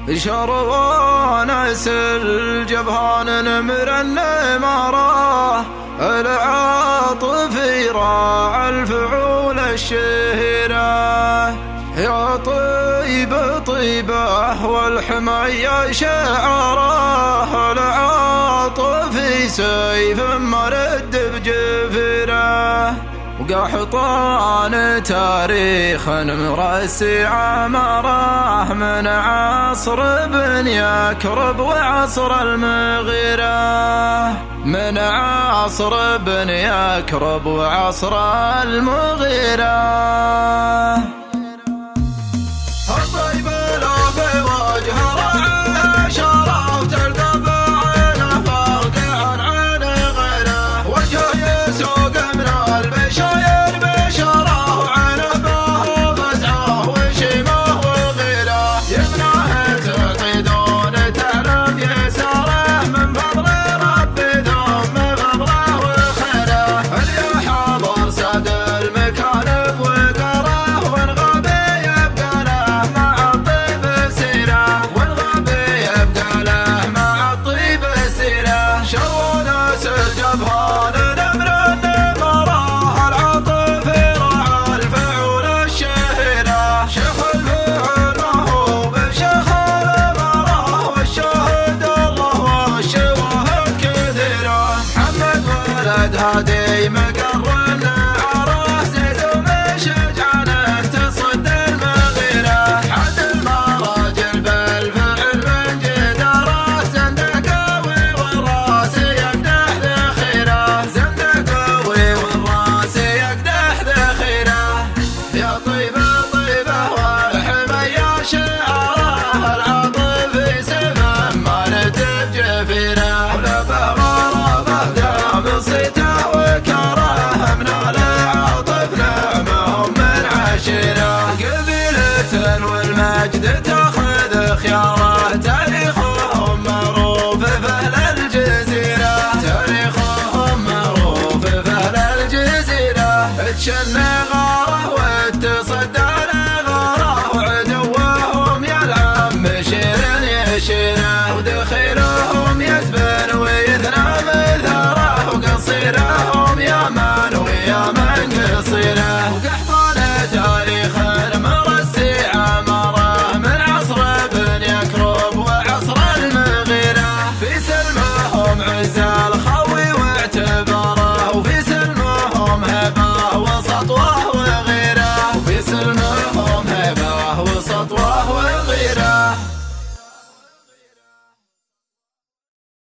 شرونس الجبهان نمر النمارة العاطف راعى الفعول الشهيرة. يا طيب طيبه والحماية شعره العاطف سيف مرد بجفره. وقحطان تاريخ مرسي عمره من عصر بن يكرب وعصر المغيرة. من عصر بن يكرب وعصر المغيرة. هادي مقرن عراس زوم شجعانه تصد المغيرة. حد المراجل بالفعل من جداره زندقاوي والراس يقدح ذخيره. زندقاوي والراس يقدح ذخيره. يا طيبه طيبه والحمية شعاره العاطف سيف مارد بجفيره. ولبه غرابه دام صيته والمجد تاخذ خياره. تاريخهم معروف في أهل الجزيرة. تاريخهم معروف في أهل الجزيرة. تشن غاره وتصدى لغاره وعدوهم يلعب بشير يشيره. ودخيلهم يزبن ويثنى مثاره وقصيرهم يامان ويامان قصيره. وقحطان تاريخ وفي سلمهم